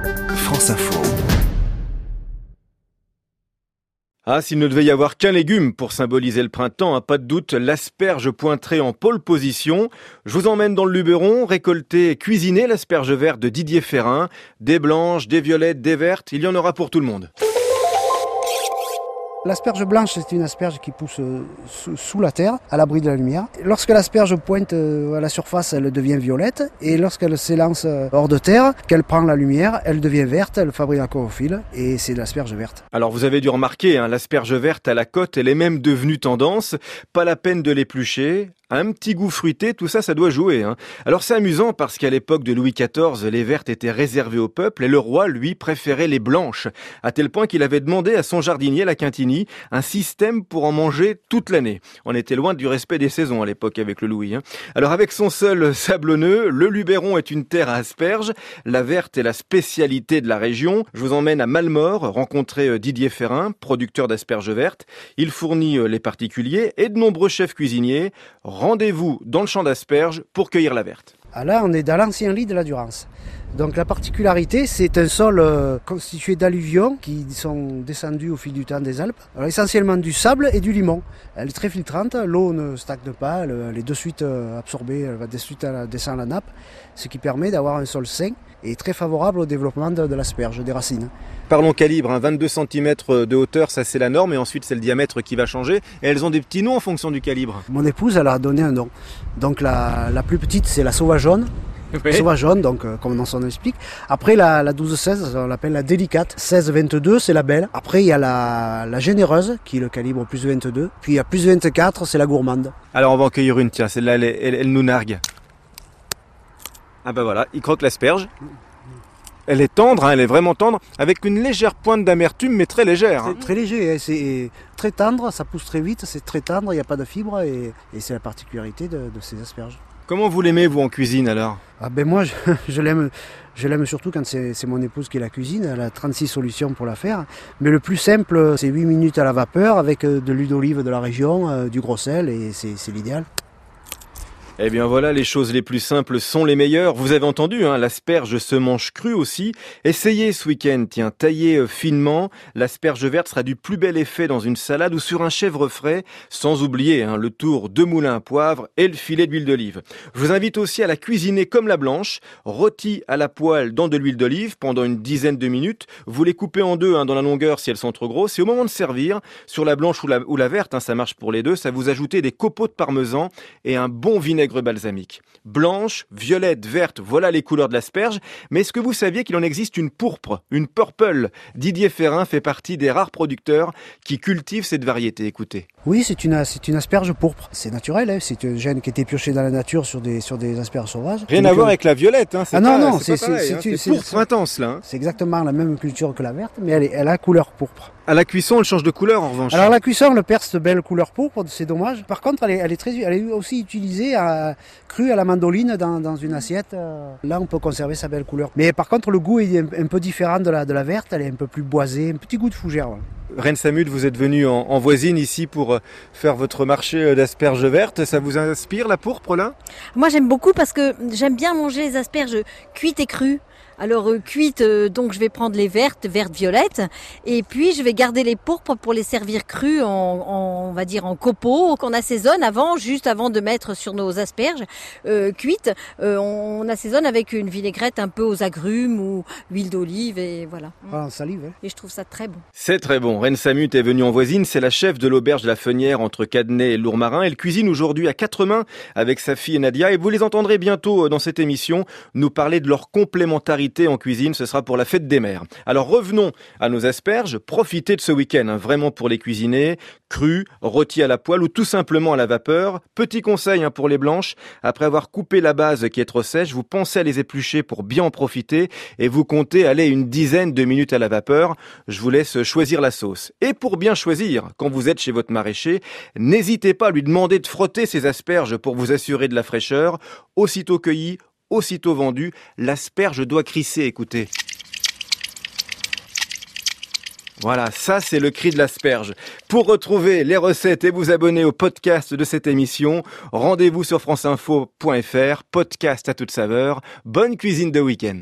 France Info. S'il ne devait y avoir qu'un légume pour symboliser le printemps, pas de doute, l'asperge pointerée en pole position. Je vous emmène dans le Luberon, récolter et cuisiner l'asperge verte de Didier Ferrin. Des blanches, des violettes, des vertes, il y en aura pour tout le monde. L'asperge blanche, c'est une asperge qui pousse sous la terre, à l'abri de la lumière. Lorsque l'asperge pointe à la surface, elle devient violette. Et lorsqu'elle s'élance hors de terre, qu'elle prend la lumière, elle devient verte, elle fabrique la chlorophylle. Et c'est l'asperge verte. Alors vous avez dû remarquer, l'asperge verte à la côte, elle est même devenue tendance. Pas la peine de l'éplucher. Un petit goût fruité, tout ça, ça doit jouer. Alors c'est amusant parce qu'à l'époque de Louis XIV, les vertes étaient réservées au peuple et le roi, lui, préférait les blanches. À tel point qu'il avait demandé à son jardinier, la Quintini, un système pour en manger toute l'année. On était loin du respect des saisons à l'époque avec le Louis. Alors avec son sol sablonneux, le Luberon est une terre à asperges. La verte est la spécialité de la région. Je vous emmène à Malmort, rencontrer Didier Ferrin, producteur d'asperges vertes. Il fournit les particuliers et de nombreux chefs cuisiniers. Rendez-vous dans le champ d'asperges pour cueillir la verte. Là, on est dans l'ancien lit de la Durance. Donc la particularité, c'est un sol constitué d'alluvions qui sont descendus au fil du temps des Alpes. Alors, essentiellement du sable et du limon. Elle est très filtrante, l'eau ne stagne pas, elle est de suite absorbée, elle va de suite descendre à la nappe, ce qui permet d'avoir un sol sain et très favorable au développement de l'asperge, des racines. Parlons calibre, 22 cm de hauteur, ça c'est la norme, et ensuite c'est le diamètre qui va changer. Et elles ont des petits noms en fonction du calibre. Mon épouse, elle a donné un nom. Donc la plus petite, c'est la sauvage jaune. Oui. Sauvage jaune, donc comme dans son nom explique. Après la 12-16, on l'appelle la délicate. 16-22, c'est la belle. Après il y a la généreuse, qui est le calibre plus 22. Puis il y a plus 24, c'est la gourmande. Alors on va en cueillir une, tiens, celle-là elle nous nargue. Ah bah voilà, il croque l'asperge. Elle est tendre, elle est vraiment tendre, avec une légère pointe d'amertume, mais très légère. C'est très léger, c'est très tendre, ça pousse très vite, c'est très tendre, il n'y a pas de fibres et c'est la particularité de ces asperges. Comment vous l'aimez, vous, en cuisine, alors ? Moi, je l'aime surtout quand c'est mon épouse qui la cuisine. Elle a 36 solutions pour la faire. Mais le plus simple, c'est 8 minutes à la vapeur avec de l'huile d'olive de la région, du gros sel, et c'est l'idéal. Eh bien voilà, les choses les plus simples sont les meilleures. Vous avez entendu, l'asperge se mange crue aussi. Essayez ce week-end, taillez finement. L'asperge verte sera du plus bel effet dans une salade ou sur un chèvre frais, sans oublier le tour de moulin à poivre et le filet d'huile d'olive. Je vous invite aussi à la cuisiner comme la blanche, rôtie à la poêle dans de l'huile d'olive pendant une dizaine de minutes. Vous les coupez en deux dans la longueur si elles sont trop grosses. Et au moment de servir, sur la blanche ou la verte, ça marche pour les deux, ça vous ajoutez des copeaux de parmesan et un bon vinaigre balsamique. Blanche, violette, verte, voilà les couleurs de l'asperge. Mais est-ce que vous saviez qu'il en existe une pourpre, une purple ? Didier Ferrin fait partie des rares producteurs qui cultivent cette variété. Écoutez. Oui, c'est une asperge pourpre. C'est naturel, c'est un gène qui était pioché dans la nature sur des asperges sauvages. Rien à voir avec la violette. C'est pourpre intense là. C'est exactement la même culture que la verte, mais elle a couleur pourpre. À la cuisson, elle change de couleur en revanche. Alors la cuisson, on le perce de belle couleur pourpre, c'est dommage. Par contre, elle est aussi utilisée crue à la mandoline dans une assiette. Là, on peut conserver sa belle couleur. Mais par contre, le goût est un peu différent de la verte. Elle est un peu plus boisée, un petit goût de fougère. Voilà. Reine Samut, vous êtes venue en voisine ici pour faire votre marché d'asperges vertes. Ça vous inspire la pourpre là ? Moi, j'aime beaucoup parce que j'aime bien manger les asperges cuites et crues. Alors cuites, donc je vais prendre les vertes, violettes, et puis je vais garder les pourpres pour les servir crues on va dire en copeaux qu'on assaisonne juste avant de mettre sur nos asperges cuites. On assaisonne avec une vinaigrette un peu aux agrumes ou huile d'olive et voilà. En salive. Et je trouve ça très bon. C'est très bon. Reine Samut est venue en voisine. C'est la chef de l'auberge de la Fenière entre Cadenet et Lourmarin. Elle cuisine aujourd'hui à 4 mains avec sa fille Nadia et vous les entendrez bientôt dans cette émission nous parler de leur complémentarité en cuisine, ce sera pour la fête des mères. Alors revenons à nos asperges, profitez de ce week-end vraiment pour les cuisiner, crues, rôties à la poêle ou tout simplement à la vapeur. Petit conseil pour les blanches, après avoir coupé la base qui est trop sèche, vous pensez à les éplucher pour bien en profiter et vous comptez aller une dizaine de minutes à la vapeur. Je vous laisse choisir la sauce. Et pour bien choisir, quand vous êtes chez votre maraîcher, n'hésitez pas à lui demander de frotter ses asperges pour vous assurer de la fraîcheur. Aussitôt cueilli, aussitôt vendu, l'asperge doit crisser, écoutez. Voilà, ça c'est le cri de l'asperge. Pour retrouver les recettes et vous abonner au podcast de cette émission, rendez-vous sur franceinfo.fr, podcast à toute saveur. Bonne cuisine de week-end.